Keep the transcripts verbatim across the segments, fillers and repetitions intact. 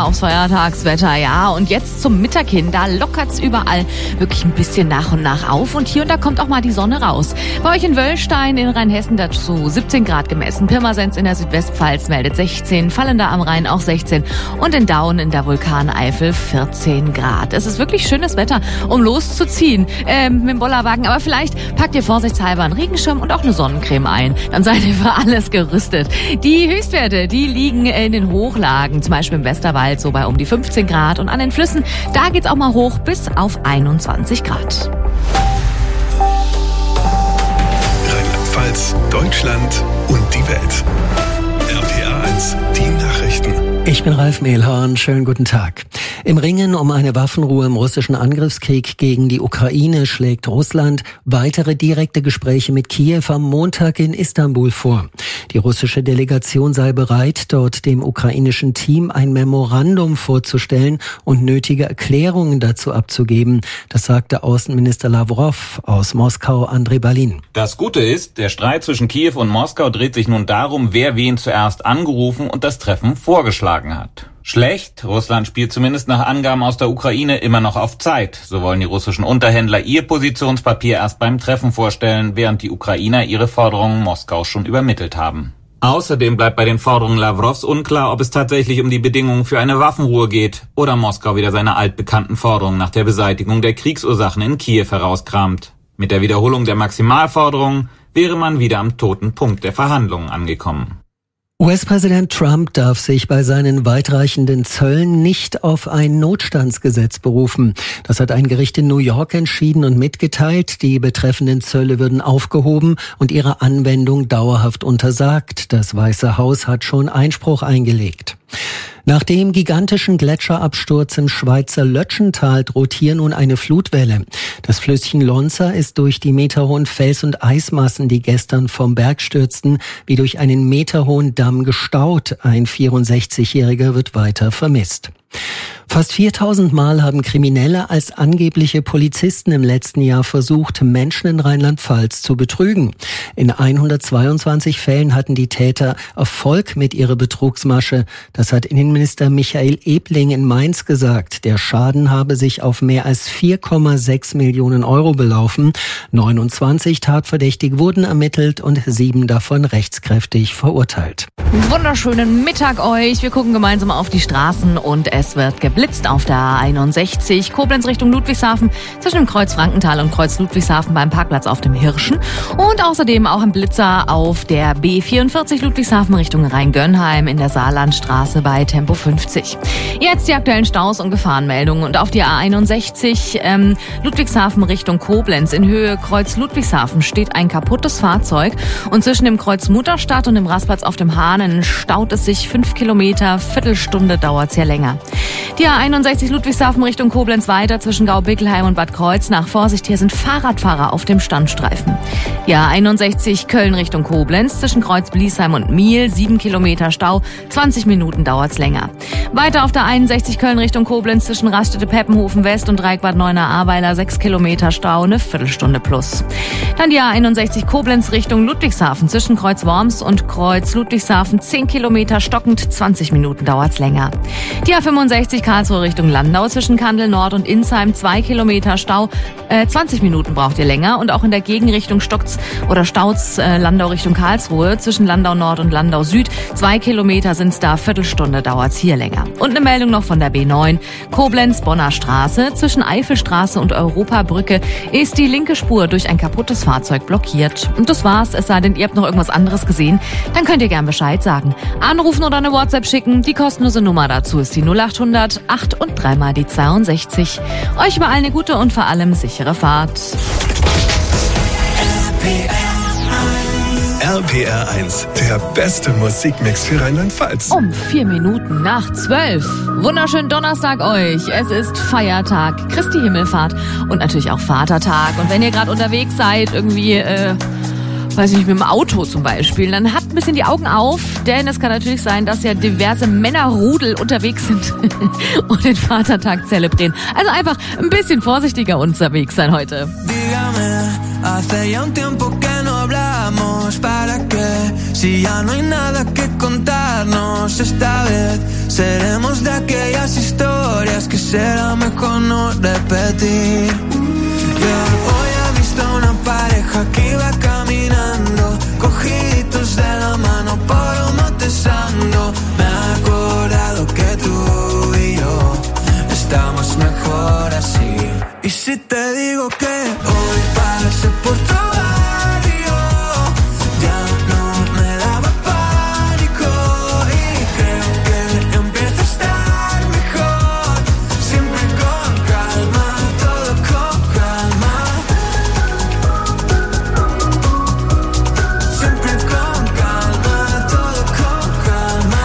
aufs Feiertagswetter, ja. Und jetzt zum Mittag hin, da lockert's überall wirklich ein bisschen nach und nach auf. Und hier und da kommt auch mal die Sonne raus. Bei euch in Wöllstein in Rheinhessen dazu siebzehn Grad gemessen. Pirmasens in der Südwestpfalz meldet sechzehn, Fallender am Rhein auch sechzehn und in Daun in der Vulkaneifel vierzehn Grad. Es ist wirklich schönes Wetter, um loszuziehen ähm, mit dem Bollerwagen. Aber vielleicht packt ihr vorsichtshalber einen Regenschirm und auch eine Sonnencreme ein. Dann seid ihr für alles gerüstet. Die Höchstwerte, die liegen in den Hochlagen, zum Beispiel im Westerwald so bei um die fünfzehn Grad. Und an den Flüssen, da geht's auch mal hoch bis auf einundzwanzig Grad. Rheinland-Pfalz, Deutschland und die Welt. R P R eins, die Nachrichten. Ich bin Ralf Mehlhorn, schönen guten Tag. Im Ringen um eine Waffenruhe im russischen Angriffskrieg gegen die Ukraine schlägt Russland weitere direkte Gespräche mit Kiew am Montag in Istanbul vor. Die russische Delegation sei bereit, dort dem ukrainischen Team ein Memorandum vorzustellen und nötige Erklärungen dazu abzugeben. Das sagte Außenminister Lavrov. Aus Moskau Andrei Balin. Das Gute ist, der Streit zwischen Kiew und Moskau dreht sich nun darum, wer wen zuerst angerufen und das Treffen vorgeschlagen hat. Schlecht, Russland spielt zumindest nach Angaben aus der Ukraine immer noch auf Zeit. So wollen die russischen Unterhändler ihr Positionspapier erst beim Treffen vorstellen, während die Ukrainer ihre Forderungen Moskau schon übermittelt haben. Außerdem bleibt bei den Forderungen Lavrovs unklar, ob es tatsächlich um die Bedingungen für eine Waffenruhe geht oder Moskau wieder seine altbekannten Forderungen nach der Beseitigung der Kriegsursachen in Kiew herauskramt. Mit der Wiederholung der Maximalforderungen wäre man wieder am toten Punkt der Verhandlungen angekommen. U S-Präsident Trump darf sich bei seinen weitreichenden Zöllen nicht auf ein Notstandsgesetz berufen. Das hat ein Gericht in New York entschieden und mitgeteilt, die betreffenden Zölle würden aufgehoben und ihre Anwendung dauerhaft untersagt. Das Weiße Haus hat schon Einspruch eingelegt. Nach dem gigantischen Gletscherabsturz im Schweizer Lötschental droht hier nun eine Flutwelle. Das Flüsschen Lonza ist durch die meterhohen Fels- und Eismassen, die gestern vom Berg stürzten, wie durch einen meterhohen Damm gestaut. Ein vierundsechzigjähriger wird weiter vermisst. Fast viertausend Mal haben Kriminelle als angebliche Polizisten im letzten Jahr versucht, Menschen in Rheinland-Pfalz zu betrügen. In hundertzweiundzwanzig Fällen hatten die Täter Erfolg mit ihrer Betrugsmasche. Das hat Innenminister Michael Ebling in Mainz gesagt. Der Schaden habe sich auf mehr als vier Komma sechs Millionen Euro belaufen. neunundzwanzig Tatverdächtige wurden ermittelt und sieben davon rechtskräftig verurteilt. Wunderschönen Mittag euch. Wir gucken gemeinsam auf die Straßen und es wird geblitzt auf der A einundsechzig. Koblenz Richtung Ludwigshafen zwischen dem Kreuz Frankenthal und Kreuz Ludwigshafen beim Parkplatz auf dem Hirschen. Und außerdem auch ein Blitzer auf der B vierundvierzig Ludwigshafen Richtung Rheingönheim in der Saarlandstraße bei Tempo fünfzig. Jetzt die aktuellen Staus und Gefahrenmeldungen. Und auf die A einundsechzig ähm, Ludwigshafen Richtung Koblenz in Höhe Kreuz Ludwigshafen steht ein kaputtes Fahrzeug. Und zwischen dem Kreuz Mutterstadt und dem Rastplatz auf dem Hahnen staut es sich fünf Kilometer. Viertelstunde dauert es hier länger. Die A einundsechzig Ludwigshafen Richtung Koblenz weiter zwischen Gau-Bickelheim und Bad Kreuznach. Vorsicht, hier sind Fahrradfahrer auf dem Standstreifen. Die A einundsechzig Köln Richtung Koblenz zwischen Kreuz Bliesheim und Miel. Sieben Kilometer Stau, zwanzig Minuten dauert's länger. Weiter auf der einundsechzig Köln Richtung Koblenz zwischen Raststätte Peppenhofen West und Dreieck-Bad Neuenahr-Ahrweiler. Sechs Kilometer Stau, eine Viertelstunde plus. Dann die A einundsechzig Koblenz Richtung Ludwigshafen zwischen Kreuz Worms und Kreuz Ludwigshafen. Zehn Kilometer stockend, zwanzig Minuten dauert's länger. Die A fünfundsechzig Karlsruhe Richtung Landau zwischen Kandel Nord und Insheim. Zwei Kilometer Stau, äh, zwanzig Minuten braucht ihr länger. Und auch in der Gegenrichtung stockt's oder staut's äh, Landau Richtung Karlsruhe zwischen Landau Nord und Landau Süd. Zwei Kilometer sind's da, Viertelstunde dauert's hier länger. Und eine Meldung noch von der B neun. Koblenz Bonner Straße zwischen Eifelstraße und Europabrücke ist die linke Spur durch ein kaputtes Fahrzeug blockiert. Und das war's, es sei denn, ihr habt noch irgendwas anderes gesehen. Dann könnt ihr gern Bescheid sagen. Anrufen oder eine WhatsApp schicken. Die kostenlose Nummer dazu ist die null achthundert acht und dreimal die zweiundsechzig. Euch überall eine gute und vor allem sichere Fahrt. R P R eins, der beste Musikmix für Rheinland-Pfalz. Um vier Minuten nach zwölf. Wunderschönen Donnerstag euch. Es ist Feiertag, Christi Himmelfahrt und natürlich auch Vatertag. Und wenn ihr gerade unterwegs seid, irgendwie, äh, weiß ich nicht, mit dem Auto zum Beispiel, dann habt ein bisschen die Augen auf, denn es kann natürlich sein, dass ja diverse Männerrudel unterwegs sind und den Vatertag zelebrieren. Also einfach ein bisschen vorsichtiger unterwegs sein heute. Dígame, hace ya un tiempo que no hablamos? ¿Para qué? Si ya no hay nada que contarnos, esta vez seremos de aquellas historias que será mejor no repetir. Yeah. Hoy he visto a una pareja que iba caminando, cogiditos de la mano por un monte santo. Me he acordado que tú y yo estamos mejor así. Y si te digo que hoy pasé por tu barrio, ya no me daba pánico y creo que empieza a estar mejor. Siempre con calma, todo con calma. Siempre con calma, todo con calma.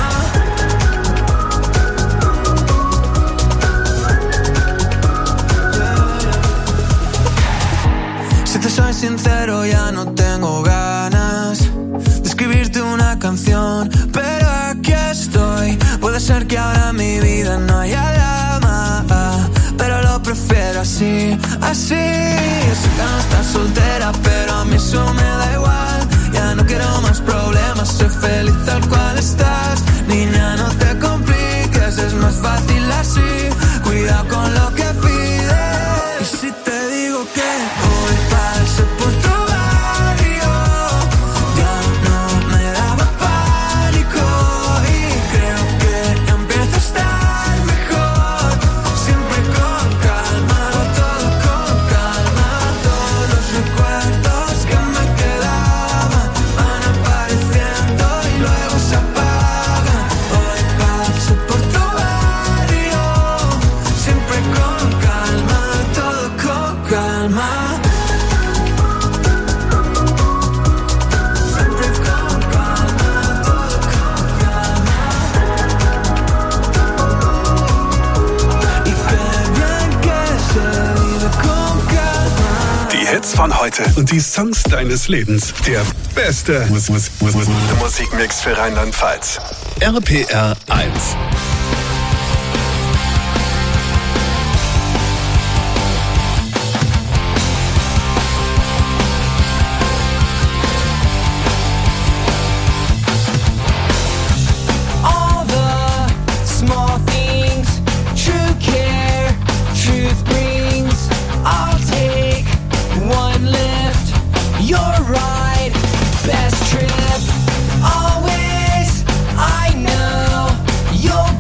Si te soy sincero, ya no tengo ganas de escribirte una canción, pero aquí estoy. Puede ser que ahora en mi vida no haya drama, pero lo prefiero así, así. Sé que no estás soltera, pero a mí eso me da igual. Ya no quiero más problemas, soy feliz tal cual estás. Niña, no te compliques, es más fácil así. Cuidado con lo que pides. Y si te digo que hoy pasé por tu barrio, ya no me daba pánico y creo que empieza a estar mejor. Siempre con calma, todo con calma. Todos los recuerdos que me quedaban van apareciendo y luego se apagan. Hoy pasé por tu barrio, siempre con calma, todo con calma. Siempre con calma, todo con calma. Y qué bien que se vive con calma. Die Hits von heute und die Songs deines Lebens. Der beste Mus Mus Mus Mus Musikmix für Rheinland-Pfalz. R P R eins. All the small things, true care, truth brings. I'll take one lift, your ride, best trip. Always, I know you'll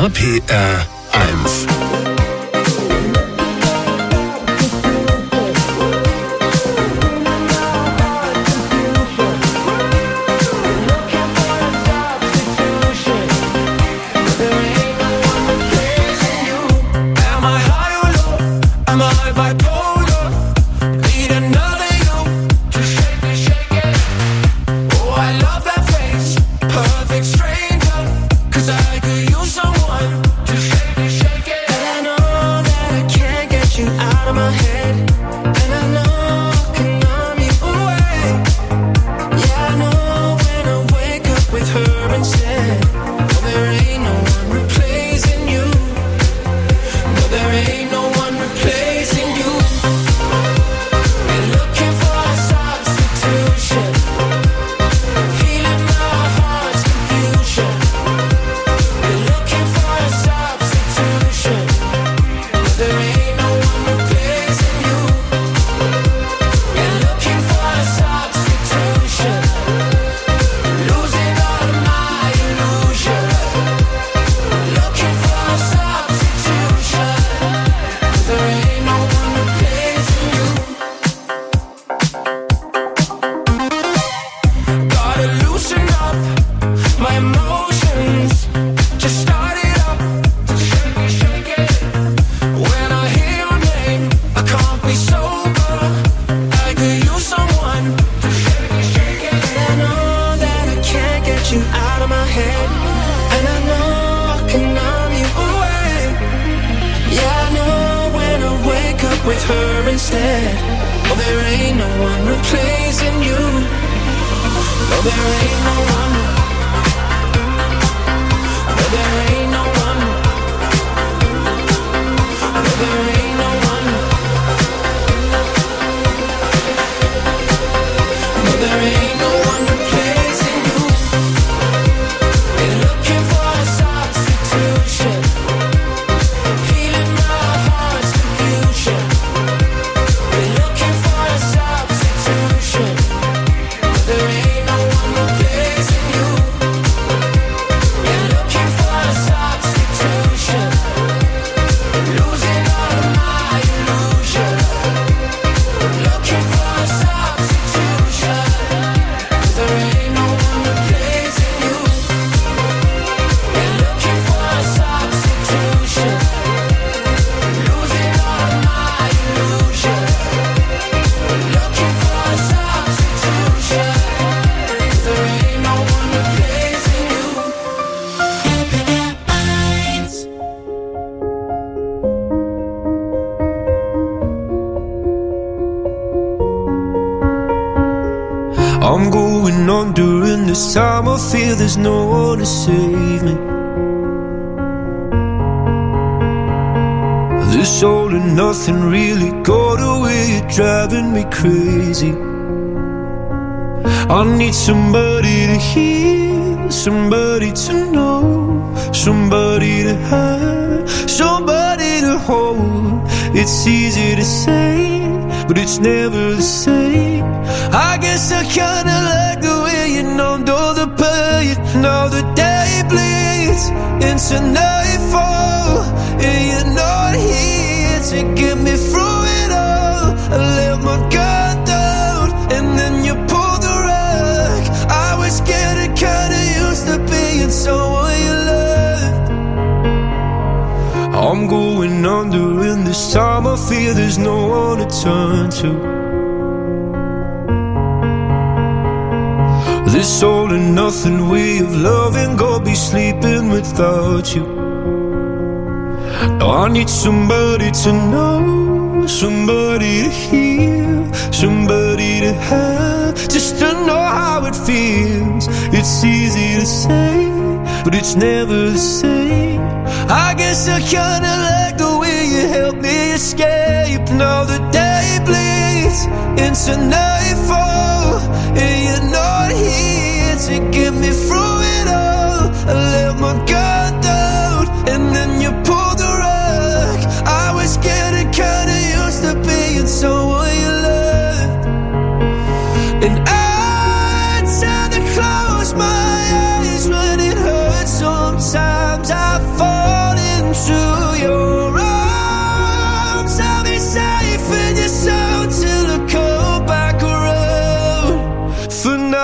R P R eins. I'm going under, and this time I feel there's no one to save me. This all and nothing really got away, you're driving me crazy. I need somebody to hear, somebody to know, somebody to have, somebody to hold. It's easy to say, but it's never the same. I guess I kinda like the way you numbed all the pain. Now the day bleeds into nightfall, and you're not here to get me through it all. I let my guard down, and then you pulled the rug. I was getting kinda used to being someone you loved. I'm going under, and this time I feel there's no one to turn to. This all and nothing way of loving, go be sleeping without you. Now I need somebody to know, somebody to hear, somebody to have, just to know how it feels. It's easy to say, but it's never the same. I guess I kinda like the way you help me escape. Now the day bleeds into nightfall, and you're not here to get me through it all. I let my guard down, and then you pulled the rug. I was getting kinda used to being someone you loved, and I tend to close my eyes when it hurts. Sometimes I fall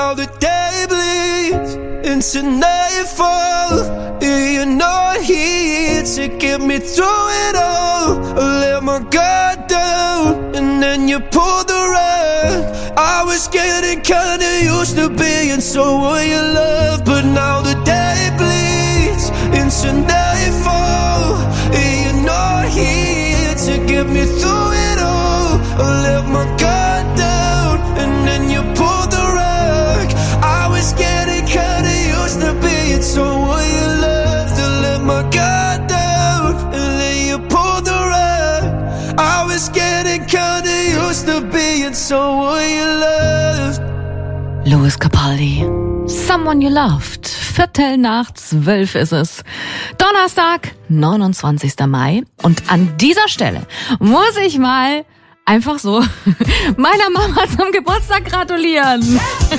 now the day bleeds into nightfall. You're not here to get me through it all. I let my guard down and then you pulled the rug. I was getting kinda used to being someone you love, but now the day bleeds into nightfall. You're not here to get me through it all. I let my guard down and then you pulled the rug. I was getting kinda used to being someone you loved. To let my guard down and then you pulled the rug. I was getting kinda used to being someone you loved. Lewis Capaldi, Someone You Loved. Viertel nach zwölf ist es. Donnerstag, neunundzwanzigster Mai. Und an dieser Stelle muss ich mal einfach so meiner Mama zum Geburtstag gratulieren.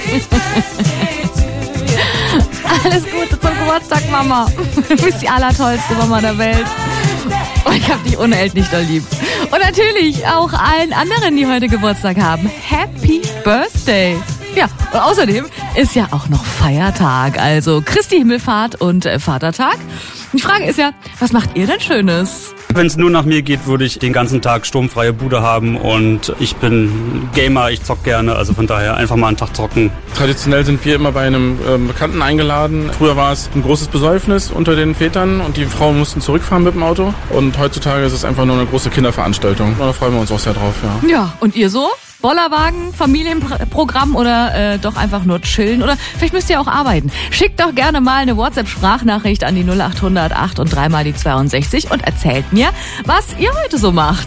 Alles Gute zum Geburtstag, Mama. Du bist die allertollste Mama der Welt. Und ich hab dich unendlich doll lieb. Und natürlich auch allen anderen, die heute Geburtstag haben. Happy Birthday! Ja, und außerdem ist ja auch noch Feiertag, also Christi Himmelfahrt und äh, Vatertag. Die Frage ist ja, was macht ihr denn Schönes? Wenn es nur nach mir geht, würde ich den ganzen Tag sturmfreie Bude haben und ich bin Gamer, ich zock gerne, also von daher einfach mal einen Tag zocken. Traditionell sind wir immer bei einem ähm, Bekannten eingeladen. Früher war es ein großes Besäufnis unter den Vätern und die Frauen mussten zurückfahren mit dem Auto und heutzutage ist es einfach nur eine große Kinderveranstaltung. Da freuen wir uns auch sehr drauf, ja. Ja, und ihr so? Bollerwagen, Familienprogramm oder äh, doch einfach nur chillen? Oder vielleicht müsst ihr auch arbeiten. Schickt doch gerne mal eine WhatsApp-Sprachnachricht an die null acht hundert acht und drei mal die zweiundsechzig und erzählt mir, was ihr heute so macht.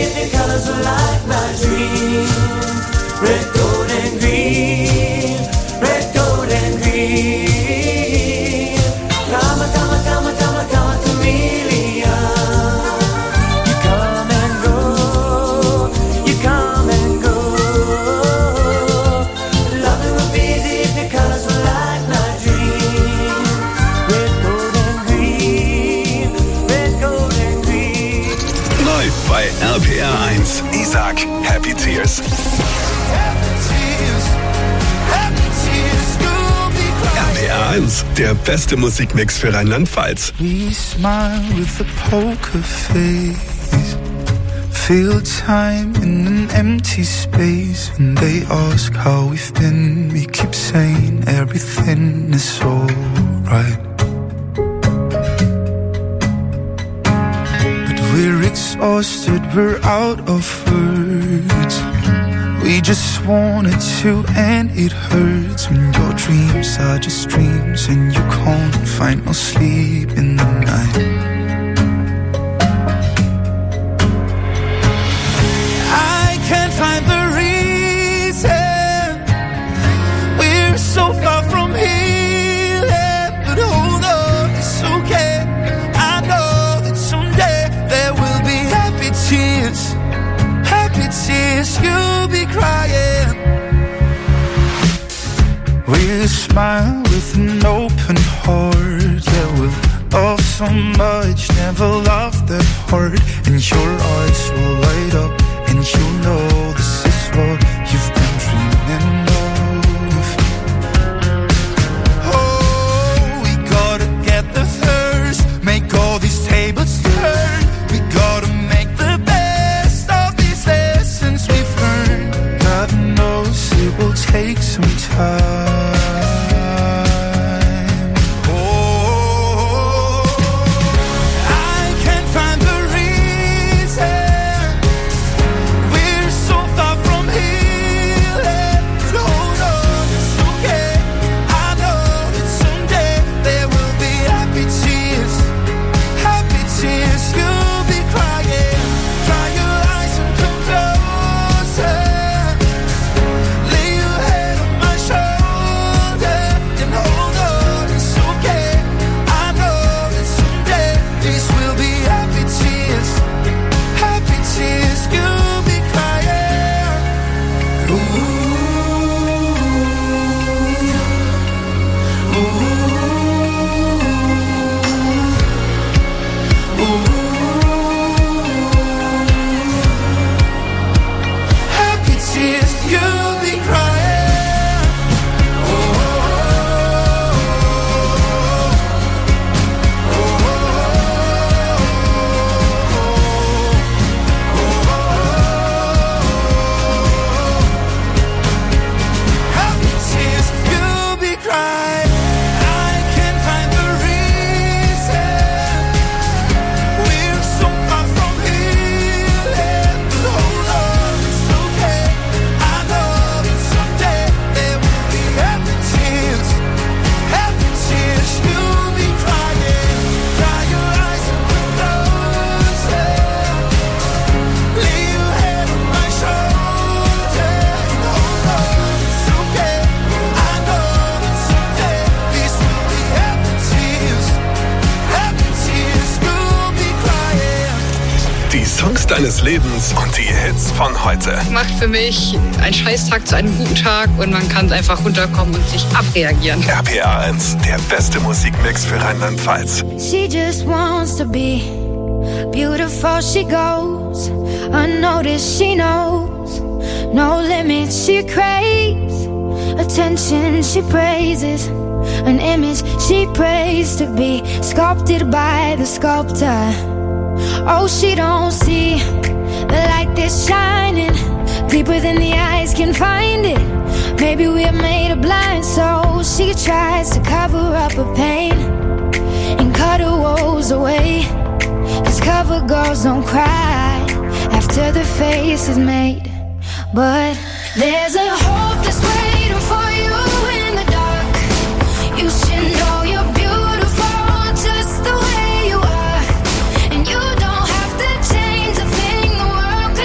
if your colors were like my dream. Red, gold, and green. Red, gold, and green. Come on, come on, come on, come on, come on, chameleon. You come and go. You come and go. Loving would be easy if your colors were like my dream. Red, gold, and green. Red, gold, and green. Läuft bei R P R eins. Isaac, Happy Tears. R P R eins, der beste Musikmix für Rheinland-Pfalz. We smile with a poker face. Feel time in an empty space. When they ask how we've been, we keep saying everything is alright. But we're exhausted, we're out of words. We just wanted to, and it hurts when your dreams are just dreams and you can't find no sleep in the night. I can't find the reason we're so far from healing, but hold on, it's okay. I know that someday there will be happy tears, happy tears. You'll be crying. We'll smile with an open heart. Yeah, we'll love so much, never loved that hard. And your eyes will light up, and you know this is what you've been dreaming of. Oh, we gotta get the first, make all these tables turn. We gotta make the best of these lessons we've learned. God knows it will take some time. Deines Lebens und die Hits von heute. Macht für mich einen Scheißtag zu einem guten Tag und man kann einfach runterkommen und sich abreagieren. R P R eins, der beste Musikmix für Rheinland-Pfalz. She just wants to be beautiful, she goes unnoticed, she knows no limits, she craves attention, she praises an image she prays to be sculpted by the sculptor. Oh, she don't see the light that's shining deeper than the eyes can find it. Maybe we're made of blind, so she tries to cover up her pain and cut her woes away. 'Cause cover girls don't cry after the face is made. But there's a hope that's waiting for you in the dark. You should know you're beautiful just the way you are. And you don't have to change a thing, the world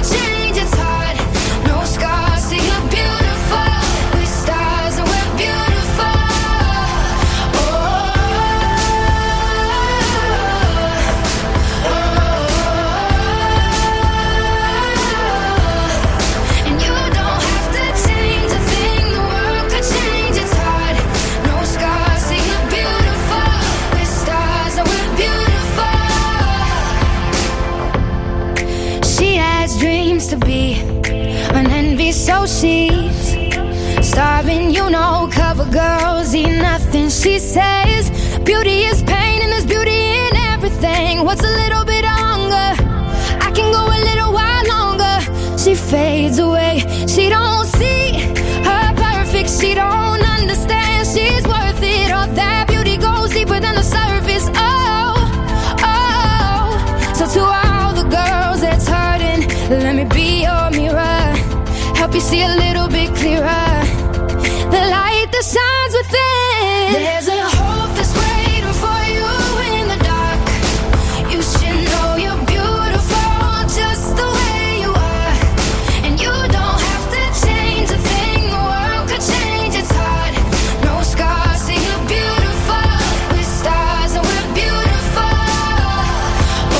seems to be an envy, so she's starving, you know. Cover girls eat nothing, she says. Beauty is pain and there's beauty in everything. What's a little bit of hunger? I can go a little while longer. She fades away, she don't see her perfect, she don't understand she's worth it. All that beauty goes deeper than the surface. Oh, oh. So to all the girls that's hurting, let me be your mirror, help you see a little bit clearer. The light that shines within. There's a hope that's waiting for you in the dark. You should know you're beautiful just the way you are. And you don't have to change a thing, the world could change, it's hard. No scars, see you're beautiful. With stars and we're beautiful. Oh,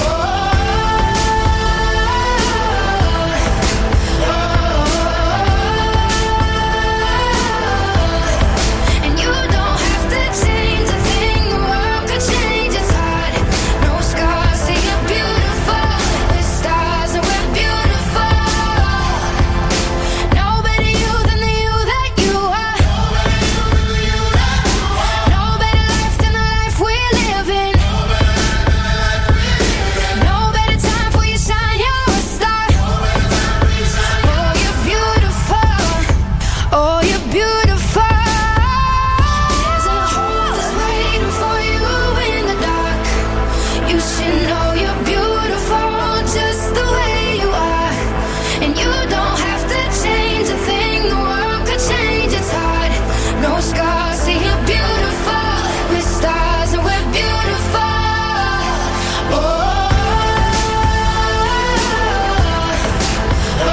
oh, oh. And you don't have to change a thing, the world could change, it's hard. No scars, see you're beautiful. With stars and we're beautiful. No better you than the you that you are. No better life than the life we're living. No better time for you shine, you're a star. Oh, you're beautiful. Oh, you're beautiful. There's a hope that's waiting for you in the dark. You should know you're beautiful just the way you are. And you don't have to change a thing, the world could change, it's hard. No scars, see you're beautiful. With stars and we're beautiful. Oh, oh, oh.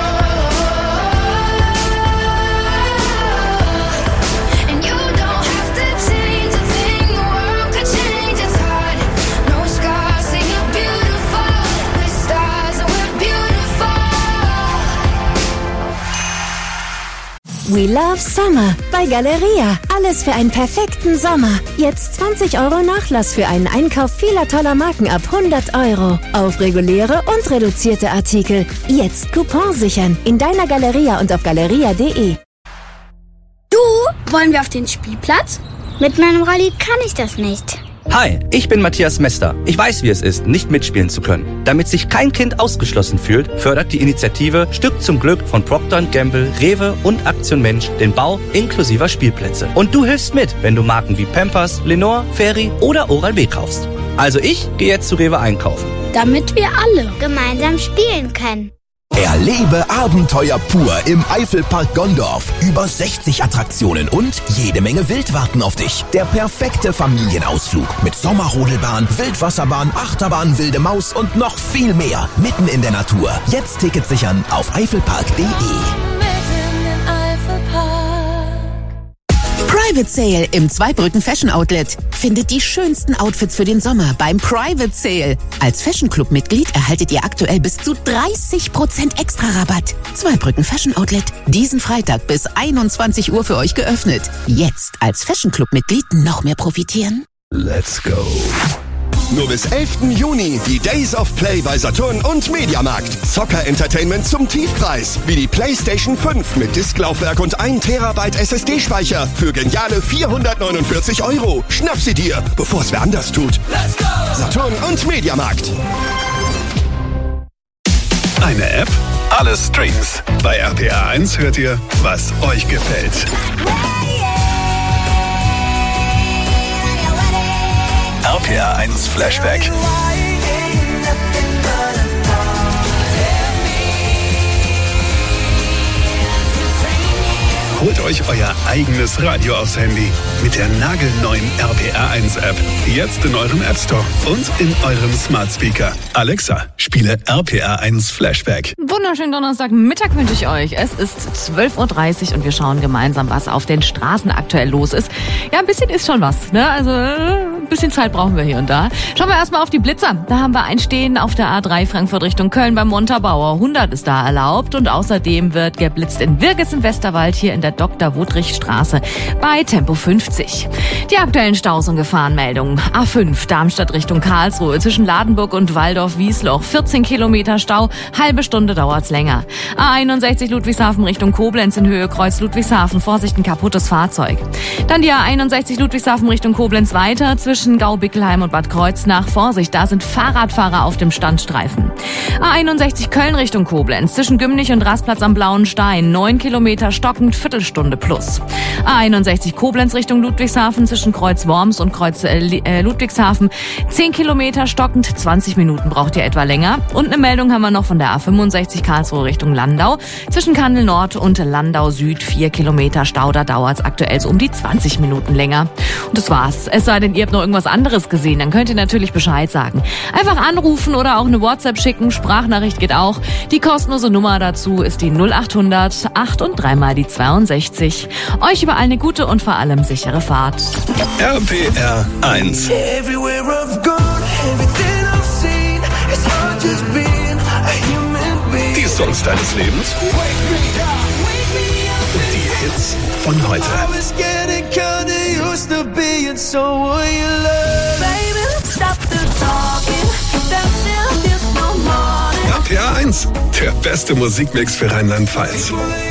And you don't have to change a thing, the world could change, it's hard. No scars, see you're beautiful. With stars and we're beautiful. We love Summer bei Galeria. Alles für einen perfekten Sommer. Jetzt zwanzig Euro Nachlass für einen Einkauf vieler toller Marken ab hundert Euro. Auf reguläre und reduzierte Artikel. Jetzt Coupon sichern. In deiner Galeria und auf galeria punkt de. Du, wollen wir auf den Spielplatz? Mit meinem Rolli kann ich das nicht. Hi, ich bin Matthias Mester. Ich weiß, wie es ist, nicht mitspielen zu können. Damit sich kein Kind ausgeschlossen fühlt, fördert die Initiative Stück zum Glück von Procter und Gamble, Rewe und Aktion Mensch den Bau inklusiver Spielplätze. Und du hilfst mit, wenn du Marken wie Pampers, Lenore, Fairy oder Oral-B kaufst. Also ich gehe jetzt zu Rewe einkaufen. Damit wir alle gemeinsam spielen können. Erlebe Abenteuer pur im Eifelpark Gondorf. Über sechzig Attraktionen und jede Menge Wild warten auf dich. Der perfekte Familienausflug mit Sommerrodelbahn, Wildwasserbahn, Achterbahn, wilde Maus und noch viel mehr. Mitten in der Natur. Jetzt Tickets sichern auf eifelpark punkt de. Private Sale im Zweibrücken Fashion Outlet. Findet die schönsten Outfits für den Sommer beim Private Sale. Als Fashion Club Mitglied erhaltet ihr aktuell bis zu dreißig Prozent extra Rabatt. Zweibrücken Fashion Outlet. Diesen Freitag bis einundzwanzig Uhr für euch geöffnet. Jetzt als Fashion Club Mitglied noch mehr profitieren. Let's go. Nur bis elften Juni die Days of Play bei Saturn und Mediamarkt. Zocker-Entertainment zum Tiefpreis. Wie die PlayStation fünf mit Disklaufwerk und ein Terabyte S S D-Speicher für geniale vierhundertneunundvierzig Euro. Schnapp sie dir, bevor es wer anders tut. Let's go! Saturn und Mediamarkt. Eine App, alle Streams. Bei R P R eins hört ihr, was euch gefällt. R P R eins Flashback. Holt euch euer eigenes Radio aufs Handy mit der nagelneuen R P R eins App. Jetzt in eurem App Store und in eurem Smart Speaker. Alexa, spiele R P R eins Flashback. Wunderschönen Donnerstagmittag wünsche ich euch. Es ist zwölf Uhr dreißig und wir schauen gemeinsam, was auf den Straßen aktuell los ist. Ja, ein bisschen ist schon was, ne? Also ein bisschen Zeit brauchen wir hier und da. Schauen wir erstmal auf die Blitzer. Da haben wir Einstehen auf der A drei Frankfurt Richtung Köln beim Montabaur. hundert ist da erlaubt und außerdem wird geblitzt in Wirges im Westerwald, hier in der Doktor Wuttrich Straße bei Tempo fünfzig. Die aktuellen Staus und Gefahrenmeldungen. A fünf Darmstadt Richtung Karlsruhe zwischen Ladenburg und Waldorf-Wiesloch. vierzehn Kilometer Stau, halbe Stunde dauert's länger. A einundsechzig Ludwigshafen Richtung Koblenz in Höhe Kreuz Ludwigshafen. Vorsicht, ein kaputtes Fahrzeug. Dann die A einundsechzig Ludwigshafen Richtung Koblenz weiter zwischen Gau-Bickelheim und Bad Kreuznach. Vorsicht, da sind Fahrradfahrer auf dem Standstreifen. A einundsechzig Köln Richtung Koblenz zwischen Gümnich und Rastplatz am Blauen Stein. neun Kilometer stockend, Viertelstunde plus. A einundsechzig Koblenz Richtung Ludwigshafen zwischen Kreuz Worms und Kreuz äh, Ludwigshafen. zehn Kilometer stockend, zwanzig Minuten braucht ihr etwa länger. Und eine Meldung haben wir noch von der A fünfundsechzig Karlsruhe Richtung Landau. Zwischen Kandel Nord und Landau Süd vier Kilometer Stau, da dauert es aktuell so um die zwanzig Minuten länger. Und das war's. Es sei denn, ihr habt noch irgendwas anderes gesehen, dann könnt ihr natürlich Bescheid sagen. Einfach anrufen oder auch eine WhatsApp schicken, Sprachnachricht geht auch. Die kostenlose Nummer dazu ist die null achthundert acht und dreimal die zweiundsechzig. Euch überall eine gute und vor allem sichere Fahrt. R P R eins. Die Songs deines Lebens. Die Hits von heute. R P R eins, der beste Musikmix für Rheinland-Pfalz.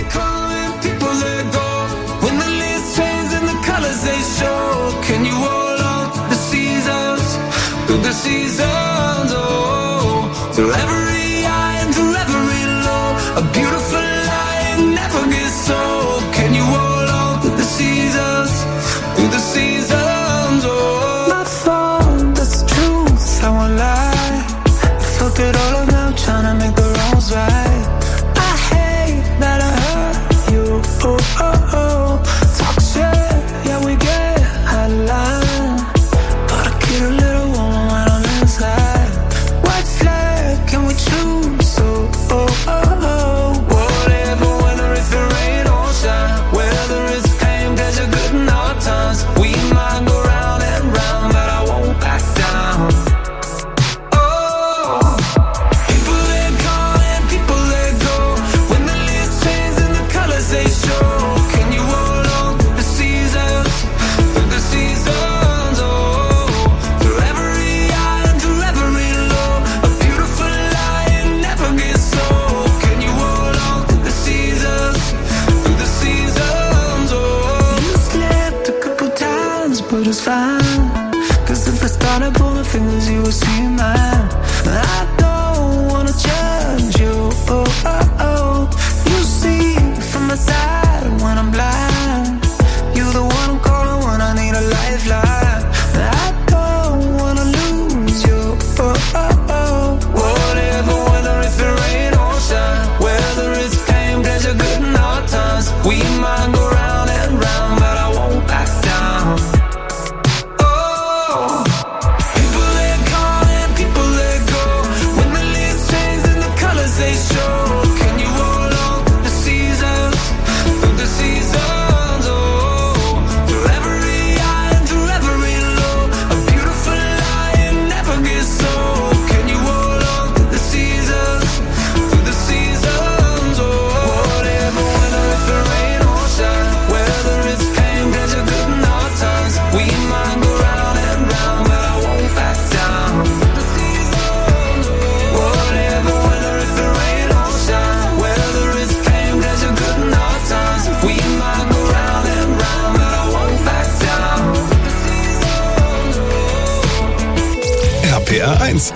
R P R eins.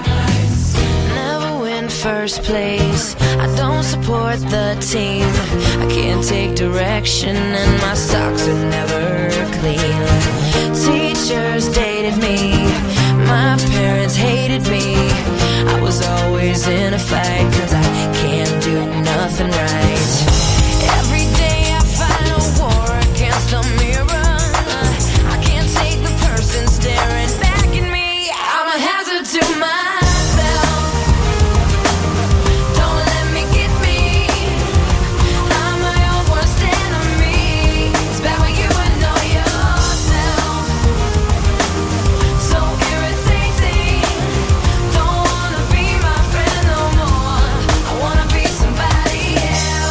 Never win first place. I don't support the team. I can't take direction and my socks are never clean. Teachers dated me. My parents hated me. I was always in a fight 'cause I can't do nothing right. Every day I fight a war against the mirror. I can't take the person staring back at me. I'm a hazard to myself. Don't let me get me. I'm my own worst enemy. It's bad when you know yourself. So irritating. Don't wanna be my friend no more. I wanna be somebody else.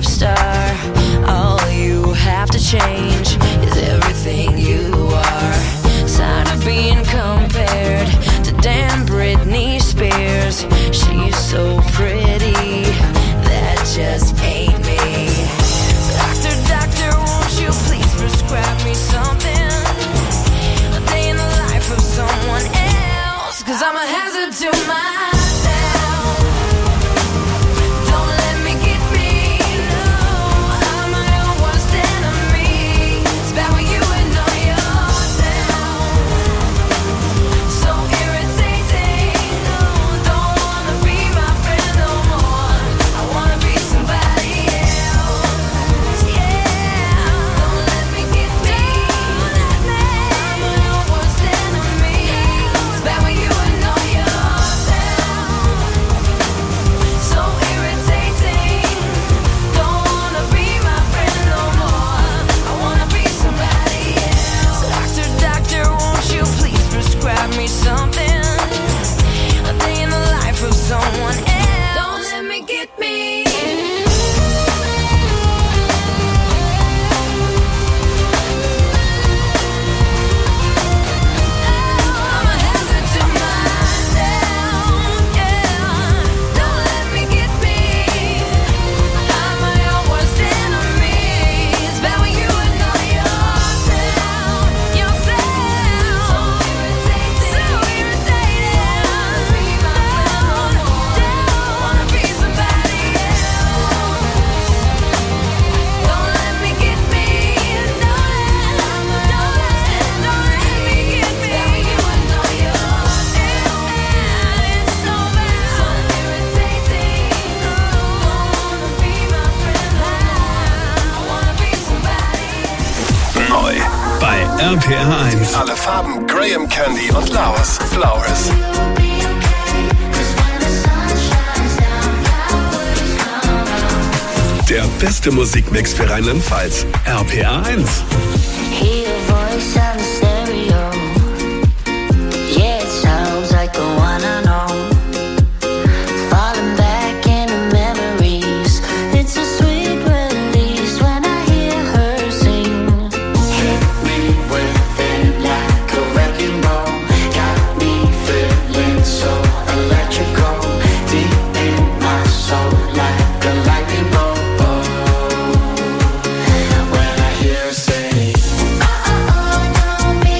pop star. All you have to change is everything you are. Tired of being compared to damn Britney Spears. She's so pretty, that just ain't me. So doctor, doctor, won't you please prescribe me something? A day in the life of someone else, 'cause I'm a hazard to myself. Don't let me get me, no, I'm my own worst enemy. It's bad when you ignore yourself. So irritating, no, don't wanna be my friend no more. I wanna be somebody else, yeah. Don't let me get me, I'm my own worst enemy. It's bad when you ignore yourself. So irritating, don't wanna be my friend no more. I wanna be somebody else. So doctor, doctor, won't you please prescribe me something? A day in the life of someone else. Don't let me get me. I'm a hazard to myself, yeah. Don't let me get me. I'm my own worst enemy. It's bad when you ignore yourself, yourself. So irritating, so irritating. Don't wanna be somebody else. Don't let me get me. Don't let, don't let, don't let me get me. You ignore yourself. It's so bad, so irritating. Don't wanna be my friend. I wanna be somebody else. Neu bei R P R eins. Alle Farben Graham Candy und Laos Flowers. Der beste Musikmix für Rheinland-Pfalz. R P R eins. Hear your voice on the stereo. Yeah, it sounds like the one I know. Falling back into memories. It's a sweet release when I hear her sing. Hit me with it like a wrecking ball. Got me feeling so electrical. Deep in my soul like a lightning bolt. When I hear her say, oh, oh, oh, don't be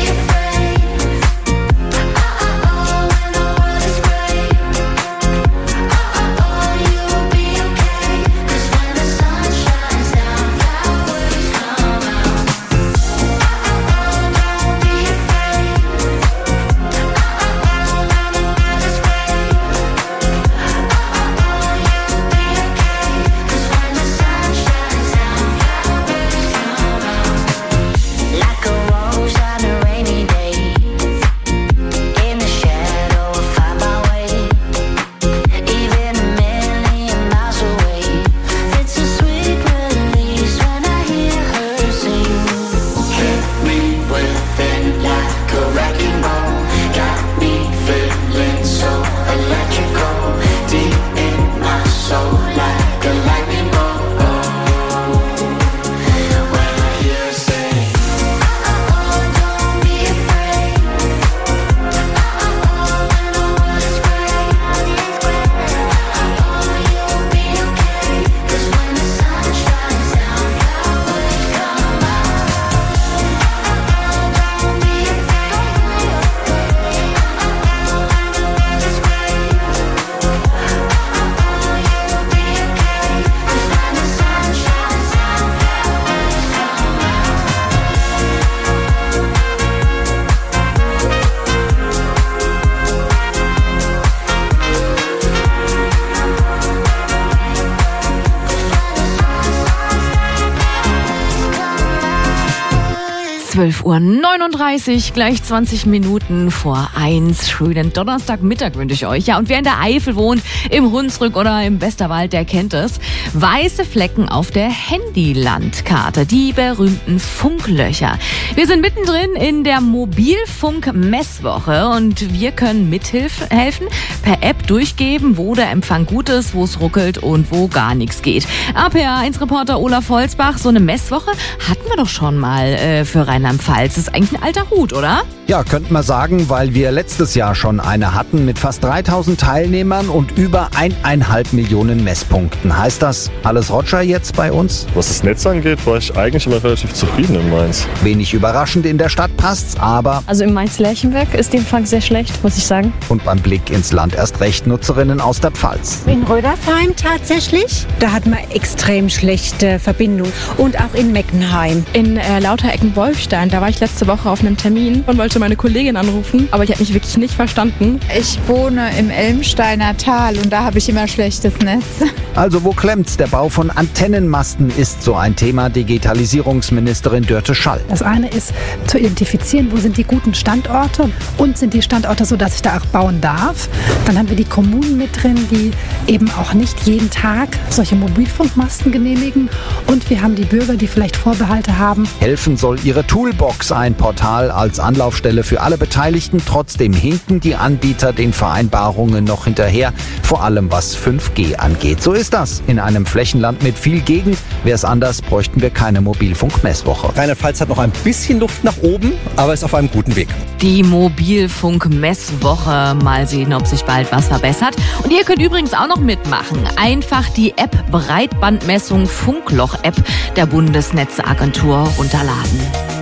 zwölf Uhr neununddreißig, gleich zwanzig Minuten vor eins. Schönen Donnerstagmittag wünsche ich euch. Ja, und wer in der Eifel wohnt, im Hunsrück oder im Westerwald, der kennt es. Weiße Flecken auf der Handylandkarte, die berühmten Funklöcher. Wir sind mittendrin in der Mobilfunk-Messwoche und wir können mithelfen, per App durchgeben, wo der Empfang gut ist, wo es ruckelt und wo gar nichts geht. R P R eins Reporter Olaf Holzbach, so eine Messwoche hatten wir doch schon mal äh, für Rheinland-Pfalz. Das ist eigentlich ein alter Hut, oder? Ja, könnte man sagen, weil wir letztes Jahr schon eine hatten mit fast dreitausend Teilnehmern und über eineinhalb Millionen Messpunkten. Heißt das alles Roger jetzt bei uns? Was das Netz angeht, war ich eigentlich immer relativ zufrieden in Mainz. Wenig überraschend, in der Stadt passt's, aber... Also im Mainz-Lerchenberg ist die Empfang sehr schlecht, muss ich sagen. Und beim Blick ins Land erst recht Nutzerinnen aus der Pfalz. In Rödersheim tatsächlich. Da hat man extrem schlechte Verbindung. Und auch in Meckenheim. In äh, Lauterecken-Wolfstein, da war ich letzte Woche auf einem Termin und wollte meine Kollegin anrufen, aber ich habe mich wirklich nicht verstanden. Ich wohne im Elmsteiner Tal und da habe ich immer schlechtes Netz. Also wo klemmt's? Der Bau von Antennenmasten ist so ein Thema. Digitalisierungsministerin Dörte Schall. Das eine ist zu identifizieren, wo sind die guten Standorte und sind die Standorte so, dass ich da auch bauen darf. Dann haben wir die Kommunen mit drin, die eben auch nicht jeden Tag solche Mobilfunkmasten genehmigen. Und wir haben die Bürger, die vielleicht Vorbehalte haben. Helfen soll ihre Toolbox, ein Portal als Anlaufstelle für alle Beteiligten. Trotzdem hinken die Anbieter den Vereinbarungen noch hinterher, vor allem was fünf G angeht. So ist das in einem Flächenland mit viel Gegend. Wäre es anders, bräuchten wir keine Mobilfunk-Messwoche. Rheinland-Pfalz hat noch ein bisschen Luft nach oben, aber ist auf einem guten Weg. Die Mobilfunk-Messwoche. Mal sehen, ob sich bald was verbessert. Und ihr könnt übrigens auch noch mitmachen. Einfach die App Breitbandmessung Funkloch-App der Bundesnetzagentur runterladen.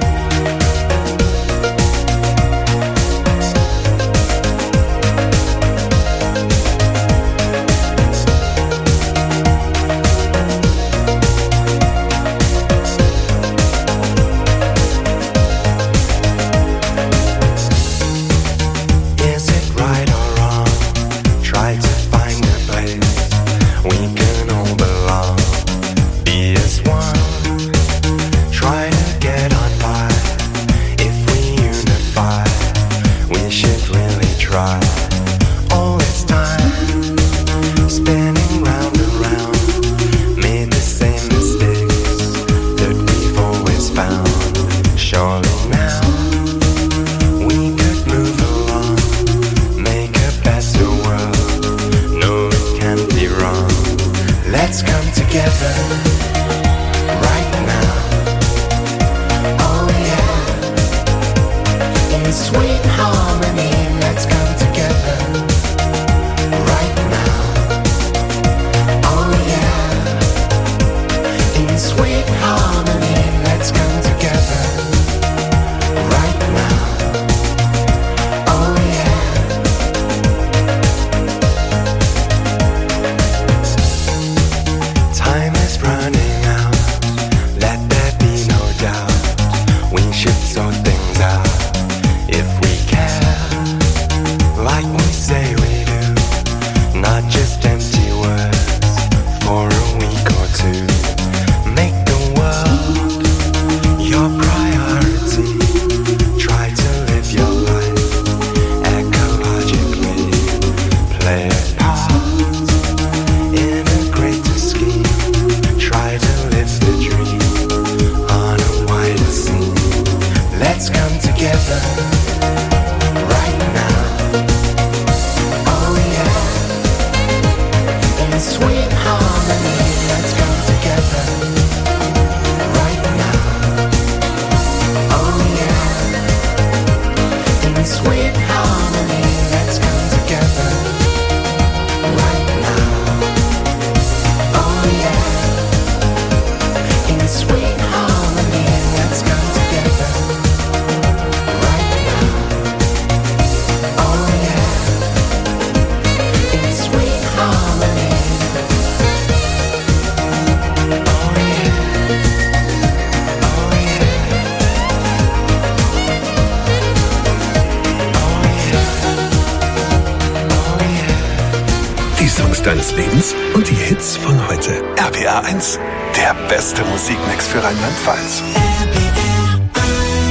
Deines Lebens und die Hits von heute. R P R eins, der beste Musikmix für Rheinland-Pfalz. R P R eins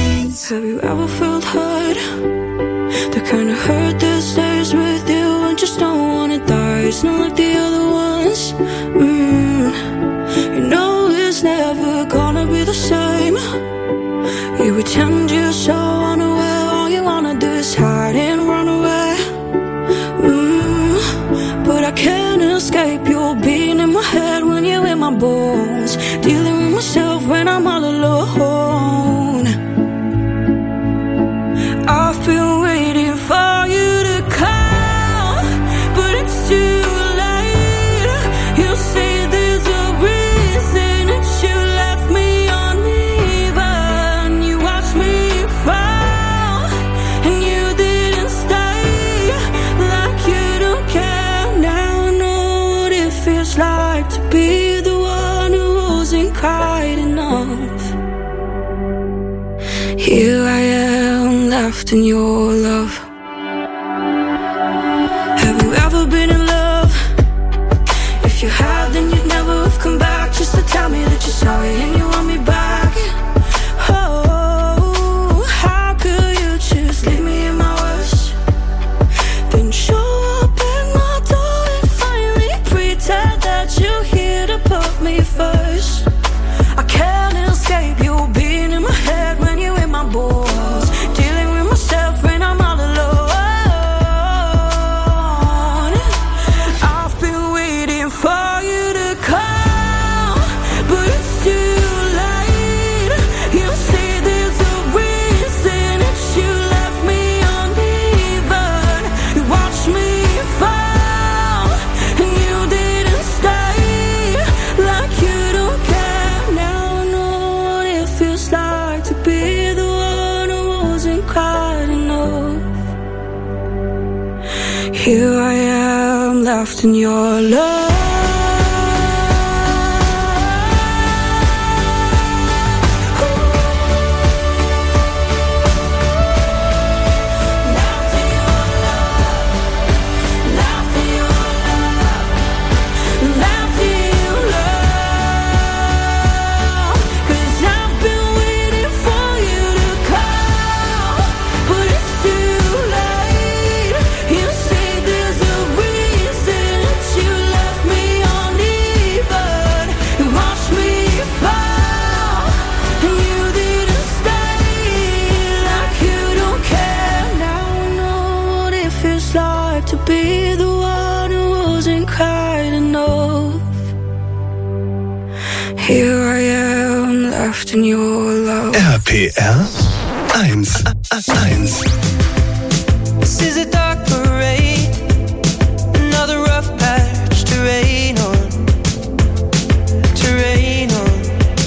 Have you ever felt hurt? The kind of hurt that stays with you and just don't wanna die. It's not like the other ones. Mm. You know it's never gonna be the same. You pretend you're so unaware. All you wanna do is hide and run away. Mm. But I can't escape your being in my head when you're in my bones. Dealing with myself when I'm all alone. I've been waiting for you to come, but it's too late. You say there's a reason that you left me uneven. You watched me fall, and you didn't stay. Like you don't care now. I know what it feels like to be the one who wasn't quite enough. Here I am, left in your love. Have you ever been in love? If you have, then you'd never have come back just to tell me that you're sorry and you want me back. Oh, how could you just leave me in my worst? Then show up at my door and finally pretend that you're here to put me first. I can't escape you being in my head when you're in my bones. Dealing with myself when I'm all alone. I've been waiting for you to come, but it's too late. You say there's a reason that you left me uneven. You watched me fall, and you didn't stay. Like you don't care now. I know what it feels like to be the one who wasn't quite enough. Here I am, left in your love. To be the one who wasn't quite enough. Here I am, left in your love. R P R eins. eins. This is a dark parade, another rough patch to rain on, to rain on.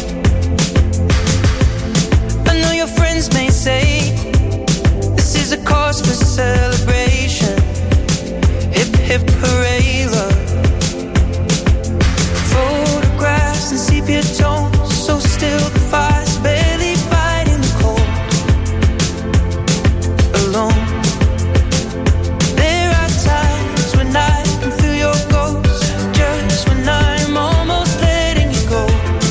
I know your friends may say this is a cause for celebration. Hip hip hooray, love. Photographs and sepia tones, so still the fire's barely fighting the cold. Alone. There are times when I can feel your ghost, just when I'm almost letting you go.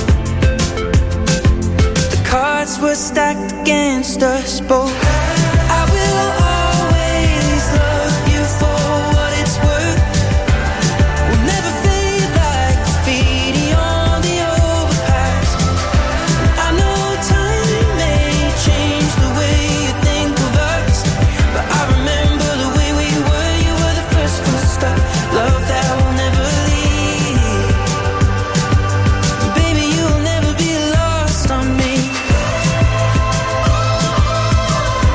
The cards were stacked against us both. I will always love you for what it's worth. We'll never fade like graffiti on the overpass. I know time may change the way you think of us, but I remember the way we were. You were the first one to stop. Love that will never leave. Baby, you'll never be lost on me.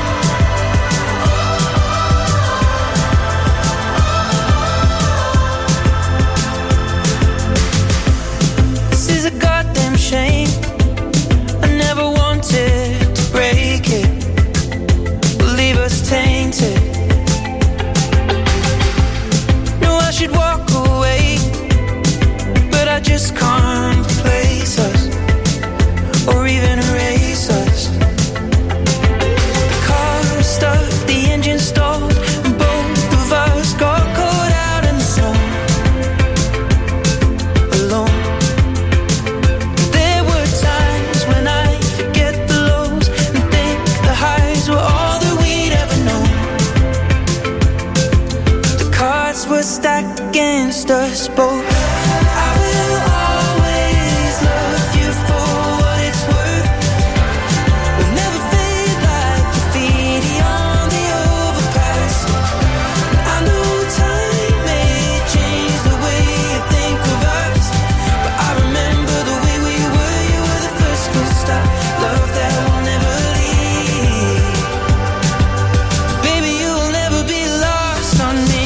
boat. I will always love you for what it's worth. We'll never fade like graffiti on the overpass. I know time may change the way you think of us, but I remember the way we were. You were the first full stop, love that will never leave. Baby, you'll never be lost on me.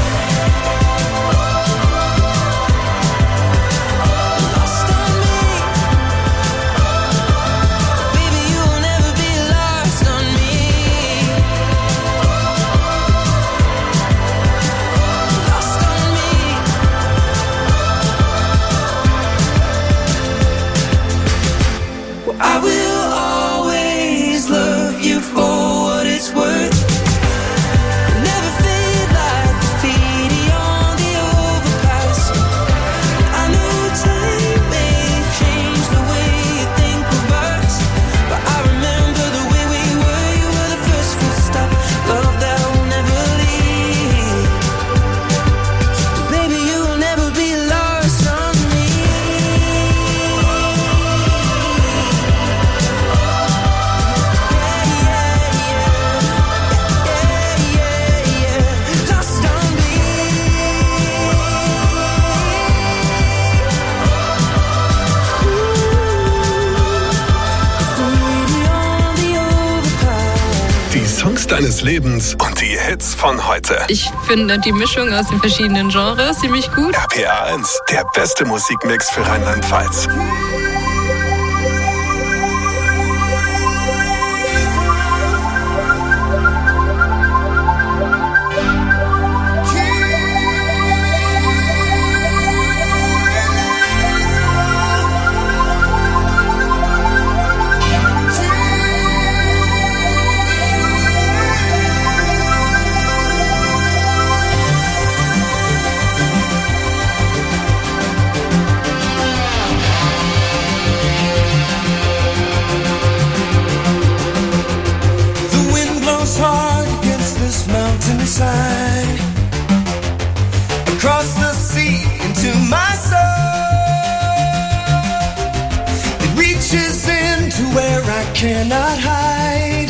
Lost on me. Baby, you'll never be lost on me. Lost on me. Well, I will always love you for what it's worth. Never fade like graffiti on the overpass. I know time may change the way you think of us, but I remember the way we were. You were the first full stop, love that will never leave. Baby, you'll never be lost on me. Lost on me. Graffiti on the overpass. Die Songs deines Lebens und die Hits von heute. Ich finde die Mischung aus den verschiedenen Genres ziemlich gut. R P R eins, der beste Musikmix für Rheinland-Pfalz. The wind blows hard against this mountainside, across the sea into my soul. It reaches into where I cannot hide,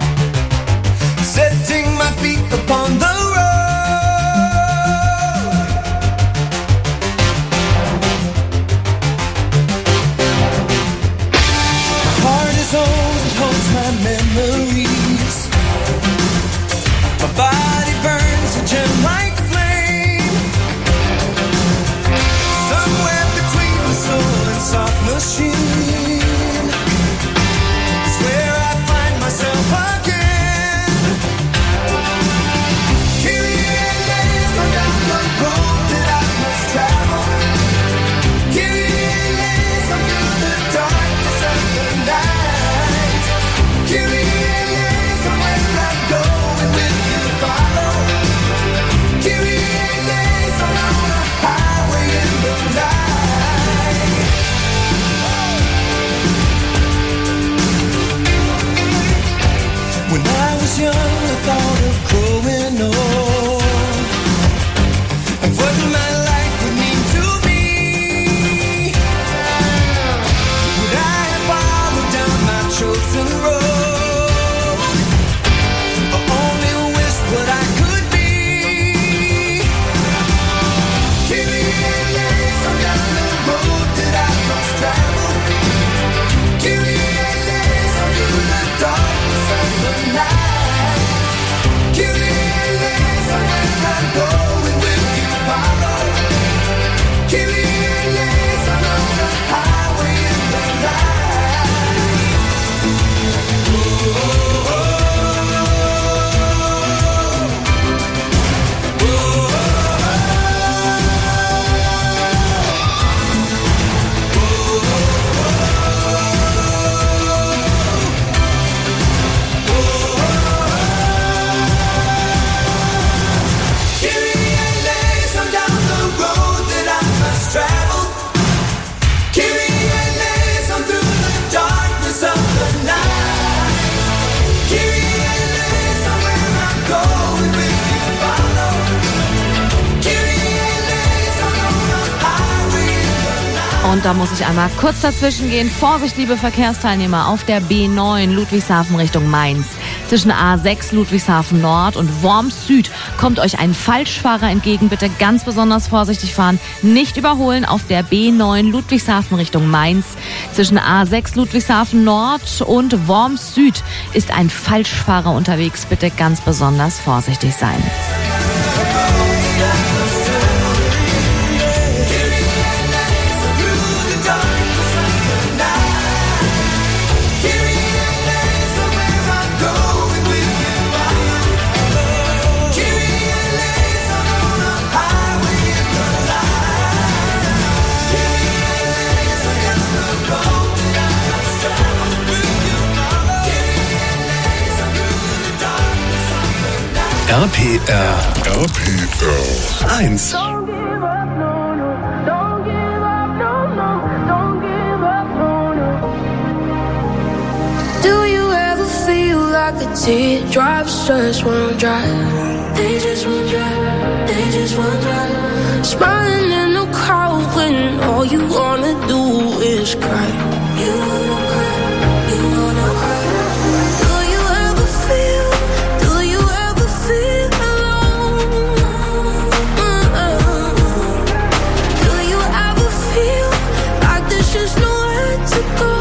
setting my feet upon the road. My heart is old, it holds my memories. My body burns a gem-like flame, somewhere between the soul and soft machine is where I find myself again. Kyrie eleison down the road that I must travel. Kyrie eleison through the darkness of the night. Kyrie eleison where I'm going, will you follow? Kyrie eleison on a highway in the night. When I was young, I thought of growing old and what my life would mean to me. Would I have followed down my chosen road, or only wished what I could be? Kyrie eleison down the road that I must travel. Kyrie eleison through the darkness of the night. Und da muss ich einmal kurz dazwischen gehen. Vorsicht, liebe Verkehrsteilnehmer, auf der B neun Ludwigshafen Richtung Mainz. Zwischen A sechs Ludwigshafen Nord und Worms Süd kommt euch ein Falschfahrer entgegen. Bitte ganz besonders vorsichtig fahren. Nicht überholen auf der B neun Ludwigshafen Richtung Mainz. Zwischen A sechs Ludwigshafen Nord und Worms Süd ist ein Falschfahrer unterwegs. Bitte ganz besonders vorsichtig sein. R P R. R P R eins. Do you ever feel like the teardrops just won't dry? They just won't dry, they just won't dry. Smiling in the crowd when all you wanna do is cry. You wanna cry, you wanna cry. Do you ever feel, do you ever feel alone? Do you ever feel like there's just nowhere to go?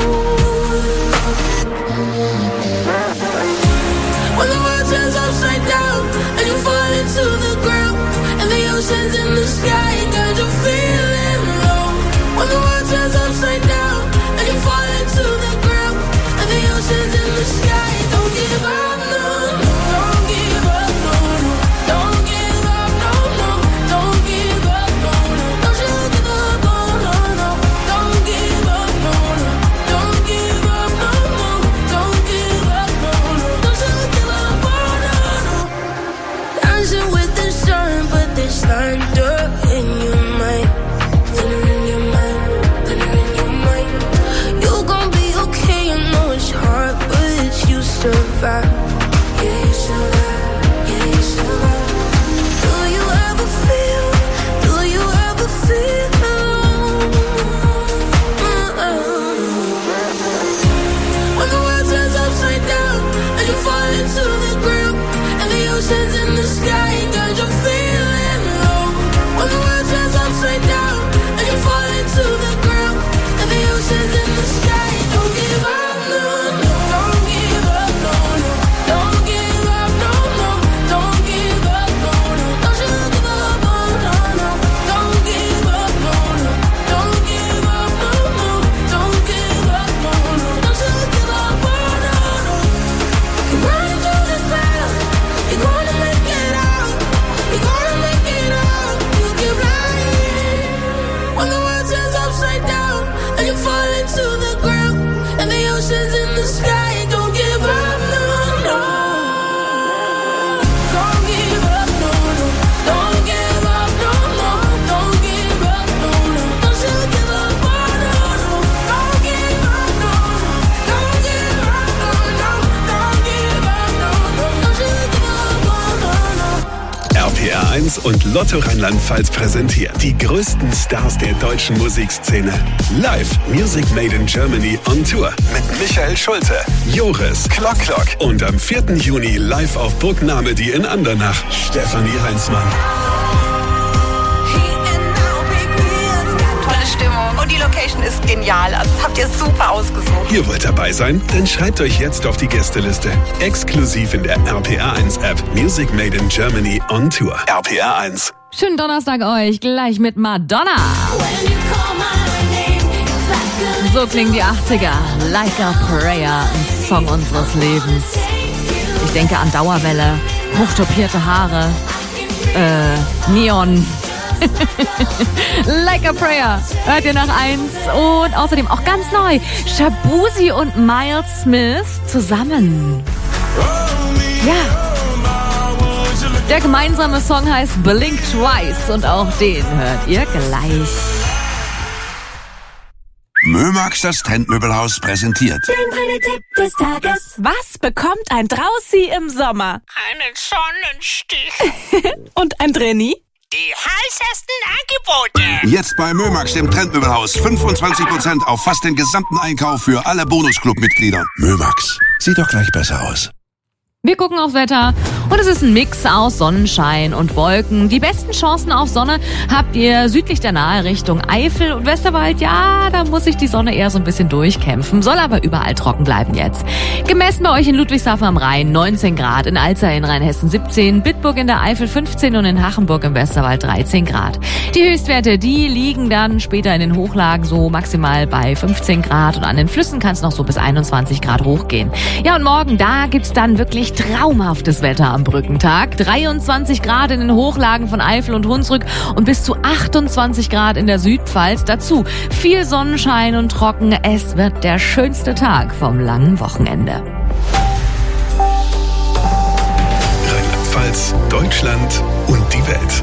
When the world turns upside down and you fall into the ground and the ocean's in the sky, cause you're feeling low. When the world turns upside down and you fall into the ground and the ocean's in the sky, don't give up, no, no, don't give up, no, no, don't give up, no, no, don't give up, no, no, don't you give up, no, no, no, don't give up, no, no, don't give up, no, no, don't give up, no, no, don't you give up, oh, no, no. Dancing with the sun, but there's thunder in your mind, thunder in your mind, thunder in your mind. You gon' be okay, I know it's hard, but you survive. Yeah, you survive, yeah, you survive. Do you ever feel, do you ever feel alone? When the world turns upside down and you fall into the ground and the ocean's in the sky, cause you're feeling low. When the world turns upside down and you fall into the ground and the ocean's in the sky, don't give up, no, no, don't give up, no, no, don't give up, no, no, don't give up, no, no, don't you give up, oh, no, no, don't give up, no, no, don't give up, no, no, don't give up, no, no, don't you give up, oh, no, no. You're running through the crowd, you're gonna make it out, you're gonna make it out, you keep flying. When the world turns upside down and you fall into the ground and the ocean's in the sky, don't give up, no, no. Don't give up, no, no. Don't give up, no, no. Don't give up, no, no. Don't you give up, oh, no, no. Don't give up, no, no. Don't give up, no, no. Don't give up, no, no. Don't you give up, oh, no, no. R P R eins und Lotto Rheinland-Pfalz präsentiert die größten Stars der deutschen Musikszene. Live Music Made in Germany on Tour mit Michael Schulte, Joris, Klock Klock und am vierten Juni live auf Burg Namedy in Andernach, Stefanie Heinzmann. Tolle Stimmung und die Location ist genial. Also das habt ihr super ausgesucht. Ihr wollt dabei sein? Dann schreibt euch jetzt auf die Gästeliste. Exklusiv in der R P R eins App. Music Made in Germany on Tour. R P R eins. Schönen Donnerstag euch, gleich mit Madonna. So klingen die achtziger. Like a Prayer, ein Song unseres Lebens. Ich denke an Dauerwelle, hochtopierte Haare, äh, Neon. Like a Prayer. Hört ihr nach eins. Und außerdem auch ganz neu. Shabuzi und Miles Smith zusammen. Ja. Der gemeinsame Song heißt Blink Twice. Und auch den hört ihr gleich. Mömax, das Trendmöbelhaus, präsentiert. Der Tipp des Tages. Was bekommt ein Draußi im Sommer? Einen Sonnenstich. Und ein Drenni? Die heißesten Angebote. Jetzt bei Mömax, dem Trendmöbelhaus. fünfundzwanzig Prozent auf fast den gesamten Einkauf für alle Bonusclub-Mitglieder. Mömax, sieht doch gleich besser aus. Wir gucken aufs Wetter und es ist ein Mix aus Sonnenschein und Wolken. Die besten Chancen auf Sonne habt ihr südlich der Nahe Richtung Eifel und Westerwald. Ja, da muss sich die Sonne eher so ein bisschen durchkämpfen, soll aber überall trocken bleiben jetzt. Gemessen bei euch in Ludwigshafen am Rhein neunzehn Grad, in Alzey in Rheinhessen siebzehn, Bitburg in der Eifel fünfzehn und in Hachenburg im Westerwald dreizehn Grad. Die Höchstwerte, die liegen dann später in den Hochlagen so maximal bei fünfzehn Grad und an den Flüssen kann es noch so bis einundzwanzig Grad hochgehen. Ja, und morgen, da gibt's dann wirklich traumhaftes Wetter am Brückentag. dreiundzwanzig Grad in den Hochlagen von Eifel und Hunsrück und bis zu achtundzwanzig Grad in der Südpfalz. Dazu viel Sonnenschein und trocken. Es wird der schönste Tag vom langen Wochenende. Rheinland-Pfalz, Deutschland und die Welt.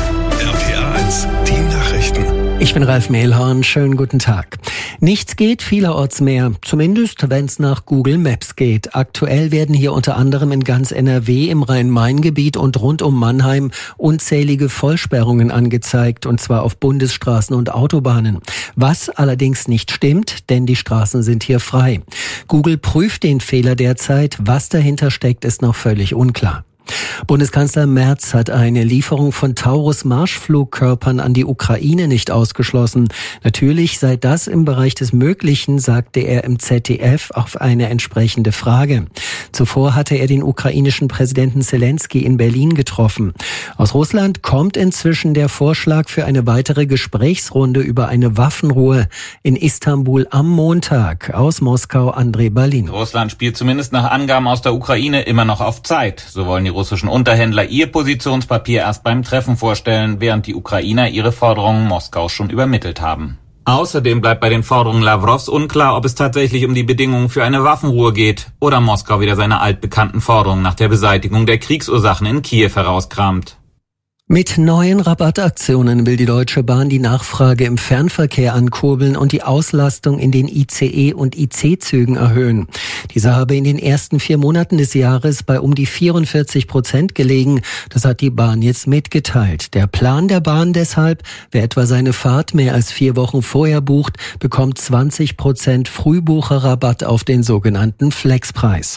R P R eins, die Nachrichten. Ich bin Ralf Mehlhorn, schönen guten Tag. Nichts geht vielerorts mehr, zumindest wenn es nach Google Maps geht. Aktuell werden hier unter anderem in ganz N R W, im Rhein-Main-Gebiet und rund um Mannheim unzählige Vollsperrungen angezeigt, und zwar auf Bundesstraßen und Autobahnen. Was allerdings nicht stimmt, denn die Straßen sind hier frei. Google prüft den Fehler derzeit, was dahinter steckt, ist noch völlig unklar. Bundeskanzler Merz hat eine Lieferung von Taurus-Marschflugkörpern an die Ukraine nicht ausgeschlossen. Natürlich sei das im Bereich des Möglichen, sagte er im Z D F auf eine entsprechende Frage. Zuvor hatte er den ukrainischen Präsidenten Zelensky in Berlin getroffen. Aus Russland kommt inzwischen der Vorschlag für eine weitere Gesprächsrunde über eine Waffenruhe in Istanbul am Montag. Aus Moskau André Balin. Russland spielt zumindest nach Angaben aus der Ukraine immer noch auf Zeit. So wollen die russischen Unterhändler ihr Positionspapier erst beim Treffen vorstellen, während die Ukrainer ihre Forderungen Moskau schon übermittelt haben. Außerdem bleibt bei den Forderungen Lavrovs unklar, ob es tatsächlich um die Bedingungen für eine Waffenruhe geht oder Moskau wieder seine altbekannten Forderungen nach der Beseitigung der Kriegsursachen in Kiew herauskramt. Mit neuen Rabattaktionen will die Deutsche Bahn die Nachfrage im Fernverkehr ankurbeln und die Auslastung in den I C E- und I C-Zügen erhöhen. Diese habe in den ersten vier Monaten des Jahres bei um die vierundvierzig Prozent gelegen. Das hat die Bahn jetzt mitgeteilt. Der Plan der Bahn deshalb: Wer etwa seine Fahrt mehr als vier Wochen vorher bucht, bekommt zwanzig Prozent Frühbucherrabatt auf den sogenannten Flexpreis.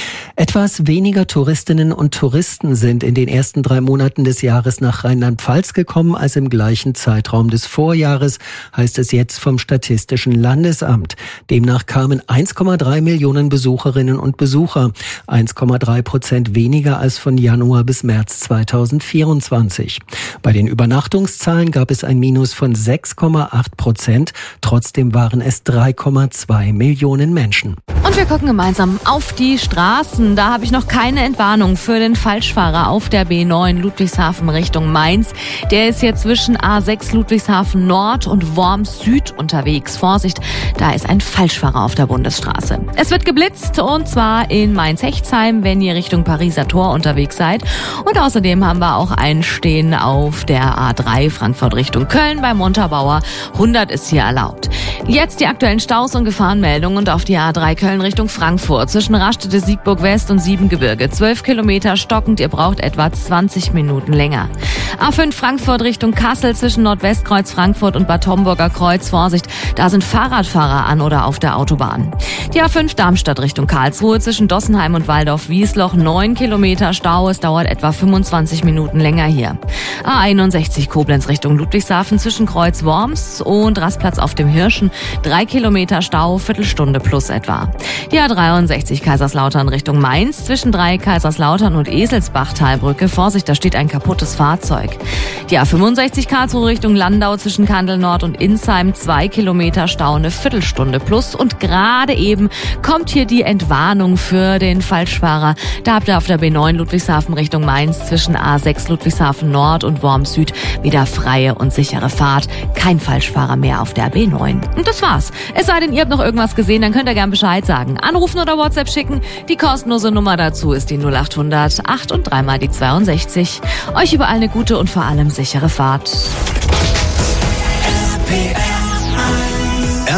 Etwas weniger Touristinnen und Touristen sind in den ersten drei Monaten des Jahres nach Rheinland-Pfalz gekommen als im gleichen Zeitraum des Vorjahres, heißt es jetzt vom Statistischen Landesamt. Demnach kamen eins Komma drei Millionen Besucherinnen und Besucher, eins Komma drei Prozent weniger als von Januar bis März zweitausendvierundzwanzig. Bei den Übernachtungszahlen gab es ein Minus von sechs Komma acht Prozent, trotzdem waren es drei Komma zwei Millionen Menschen. Und wir gucken gemeinsam auf die Straßen. Da habe ich noch keine Entwarnung für den Falschfahrer auf der B neun Ludwigshafen Richtung Mainz. Der ist jetzt zwischen A sechs Ludwigshafen Nord und Worms Süd unterwegs. Vorsicht, da ist ein Falschfahrer auf der Bundesstraße. Es wird geblitzt, und zwar in Mainz-Hechtsheim, wenn ihr Richtung Pariser Tor unterwegs seid. Und außerdem haben wir auch ein Stehen auf der A drei Frankfurt Richtung Köln bei Montabaur. hundert ist hier erlaubt. Jetzt die aktuellen Staus und Gefahrenmeldungen und auf die A drei Köln Richtung Frankfurt zwischen Raststätte Siegburg West und Siebengebirge. zwölf Kilometer stockend, ihr braucht etwa zwanzig Minuten länger. A fünf Frankfurt Richtung Kassel zwischen Nordwestkreuz Frankfurt und Bad Homburger Kreuz. Vorsicht, da sind Fahrradfahrer an oder auf der Autobahn. Die A fünf Darmstadt Richtung Karlsruhe zwischen Dossenheim und Waldorf-Wiesloch. neun Kilometer Stau, es dauert etwa fünfundzwanzig Minuten länger hier. A einundsechzig Koblenz Richtung Ludwigshafen zwischen Kreuz Worms und Rastplatz auf dem Hirschen. drei Kilometer Stau, Viertelstunde plus etwa. Die A dreiundsechzig Kaiserslautern Richtung Mainz zwischen drei Kaiserslautern und Eselsbach-Talbrücke. Vorsicht, da steht ein kaputtes Fahrzeug. Die A fünfundsechzig Karlsruhe Richtung Landau zwischen Kandel Nord und Insheim. zwei Kilometer Stau, eine Viertelstunde plus. Und gerade eben kommt hier die Entwarnung für den Falschfahrer. Da habt ihr auf der B neun Ludwigshafen Richtung Mainz zwischen A sechs Ludwigshafen Nord und Worms Süd wieder freie und sichere Fahrt. Kein Falschfahrer mehr auf der B neun. Und das war's. Es sei denn, ihr habt noch irgendwas gesehen, dann könnt ihr gern Bescheid sagen. Anrufen oder WhatsApp schicken. Die kostenlose Nummer dazu ist die null achthundert acht und dreimal die zweiundsechzig. Euch überall eine gute und vor allem sichere Fahrt. R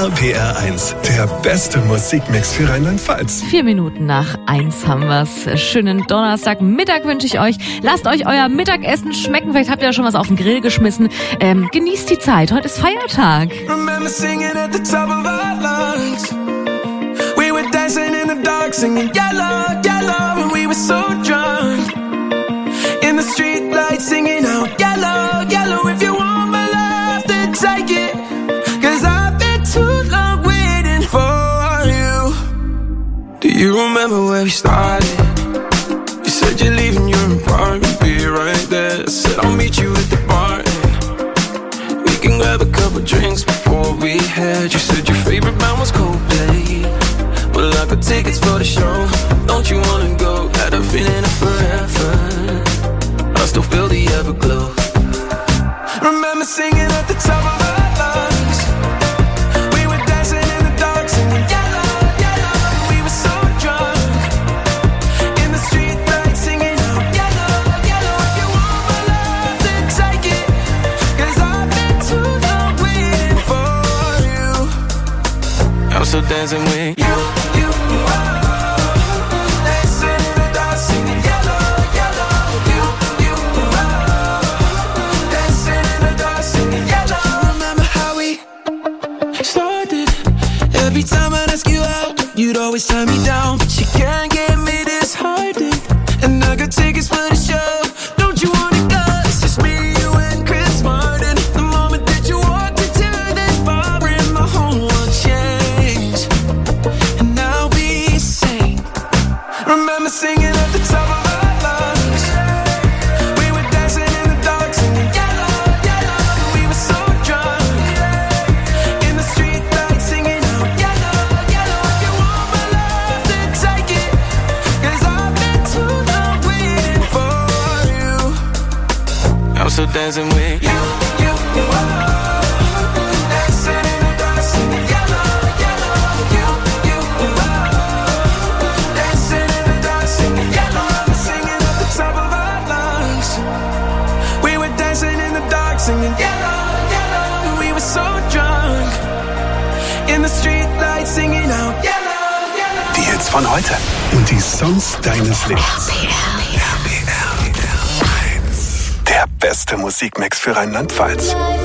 R P R eins, der beste Musikmix für Rheinland-Pfalz. Vier Minuten nach eins haben wir's. Schönen Donnerstagmittag wünsche ich euch. Lasst euch euer Mittagessen schmecken. Vielleicht habt ihr ja schon was auf den Grill geschmissen. Ähm, genießt die Zeit. Heute ist Feiertag. Remember singing at the top of our lungs. We were dancing in the dark, singing yellow, yellow, and we were so drunk. In the street lights, singing out yellow, yellow. If you want my love, then take it. Cause I've been too long waiting for you. Do you remember where we started? You said you're leaving your apartment, be right there. I said I'll meet you at the bar. We can grab a couple drinks before we head. You said your favorite band was Coldplay. Well, I got tickets for the show. Don't you wanna go? Had a feeling of forever. I still feel the everglow. Remember singing at the top of our lungs. We were dancing in the dark, singing yellow, yellow. We were so drunk. In the street lights, singing out yellow, yellow. If you want my love, then take it. Cause I've been too long waiting for you. I'm still dancing with you. Every time I ask you out, you'd always turn me down. But you can't get me disheartened. And I got tickets for the show. Don't you wanna go? It's just me, you, and Chris Martin. The moment that you walked into that bar, and my whole world changed. And I'll be sane. Remember singing at the top of our lungs. We were dancing in the dark, singing yellow, yellow. We were so drunk. In the street lights, singing out yellow, yellow. If you want my love, then take it. Cause I've been too long waiting for you. I'm still dancing with you. You, you, oh. Dancing in the dark, singing yellow, yellow. You, you, oh. Dancing in the dark, singing yellow. We're singing at the top of our lungs. We were dancing in the dark, singing yellow, yellow. We were so drunk. In the street lights, singing out yellow, yellow. Die Hits von heute und die Songs deines Lebens. R P R eins, der beste Musikmix für Rheinland-Pfalz.